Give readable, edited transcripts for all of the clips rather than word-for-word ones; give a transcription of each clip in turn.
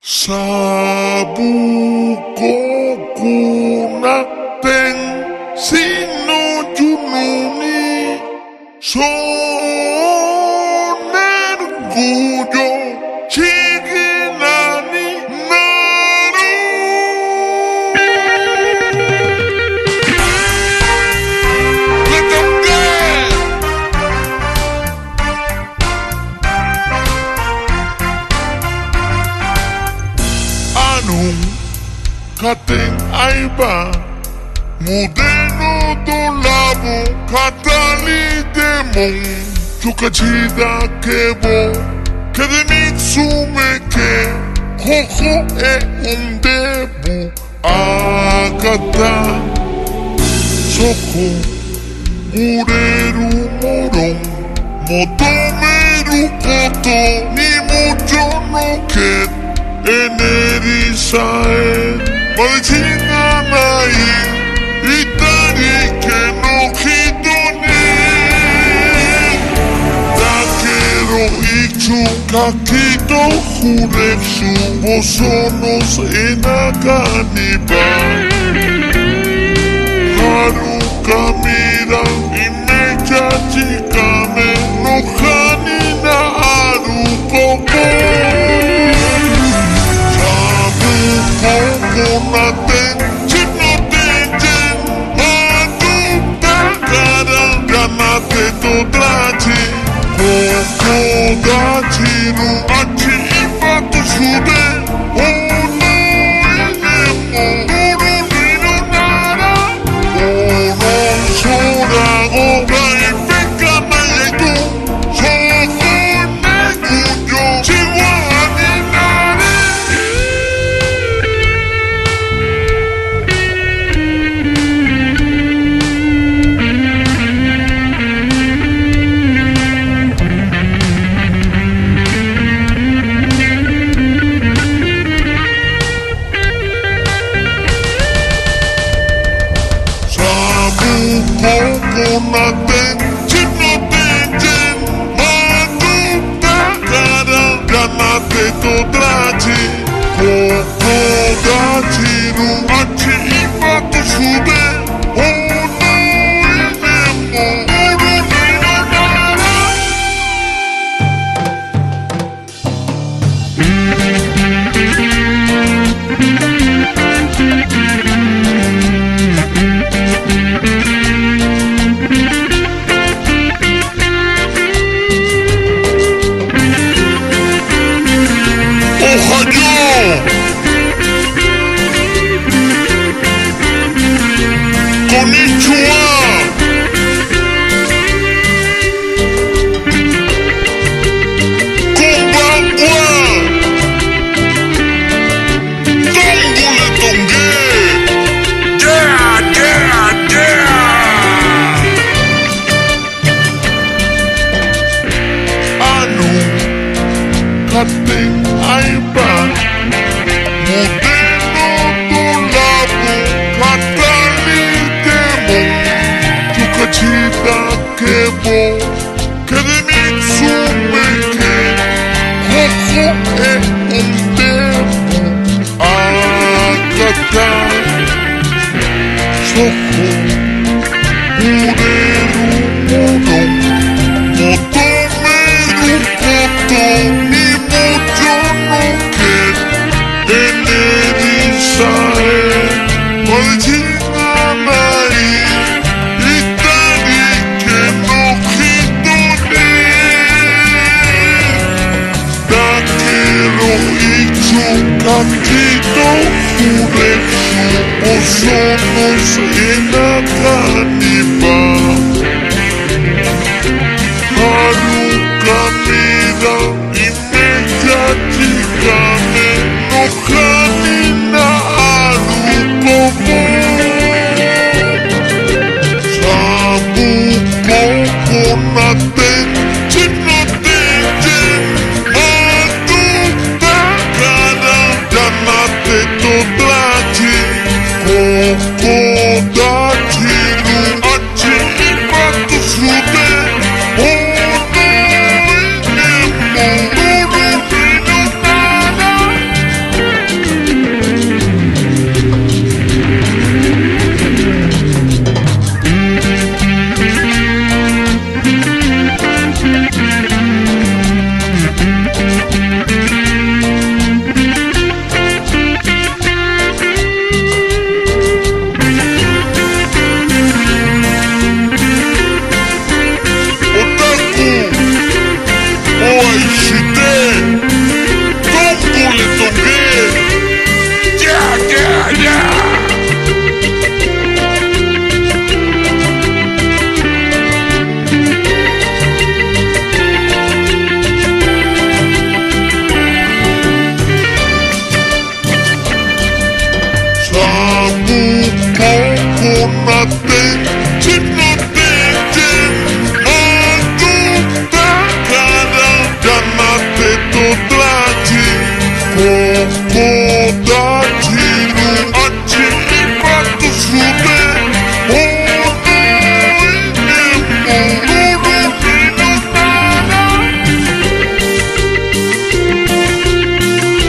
Sabugoku natin sinujuno ni Sonerguyo Chiginani Naru Let them get Anong kating ay ba Mudeno do labo katali demon Chukachida kebo Kedemitsume ke Koko e debu Akata Soko Ureru moron Motomeru koto Ni mucho no ket Enerisae Madechinganai Itari que no hito ni Takero ichu kakito juretsu Bosonos enakaniba Haruka mira imecha chikame No hanina aru koko Sabugoku Todachi, Kokodachi no Achi Ibato Sude, Ono Enemo, Noro Nino Nara, Oron Sorago, Gaipeka Nayeto, Soko Neguyo, Chihuahua Nare. Naten, chino tenjen, matu takara, ganate todachi, kokodachi no achi ibato sude, ono enemo, oro nino nara. Konnichiwa. Konbanwa. Tongole tonge. Yeah, yeah, yeah. Ano kating ay ba? Mudeno do labo katali demon Chukachida kebo Kedemitsume ke Koko e debu Akata Soko Ureru moron Motomeru koto Ni mucho no ket Enerisae Madechinganai Itari que no hito ni Takero ichu kakito juretsu Bosonos enakaniba Haruka mira imecha chikame No hanina aru koko Sabugoku naten chino tenjen Matu takara ganate todachi Kokodachi no achi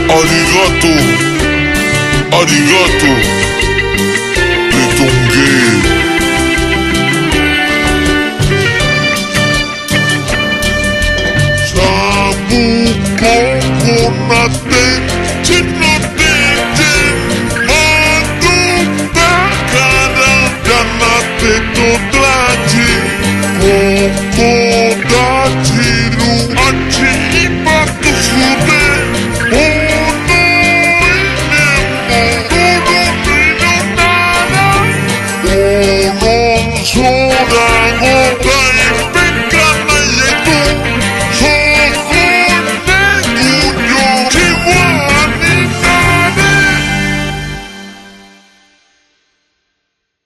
Arigato, Letongue. Sabu coconut.